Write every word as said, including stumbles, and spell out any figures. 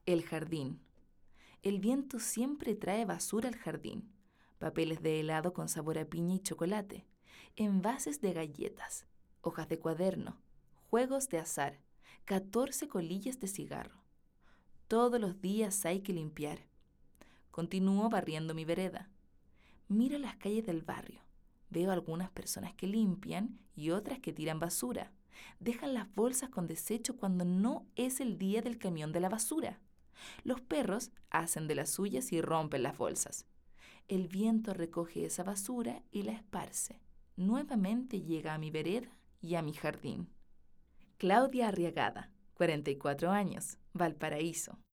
El jardín. El viento siempre trae basura al jardín. Papeles de helado con sabor a piña y chocolate, envases de galletas, hojas de cuaderno, juegos de azar, catorce colillas de cigarro. Todos los días hay que limpiar. Continúo barriendo mi vereda. Miro las calles del barrio. Veo algunas personas que limpian y otras que tiran basura. Dejan las bolsas con desecho cuando no es el día del camión de la basura. Los perros hacen de las suyas y rompen las bolsas. El viento recoge esa basura y la esparce. Nuevamente llega a mi vereda y a mi jardín. Claudia Arriagada, cuarenta y cuatro años, Valparaíso.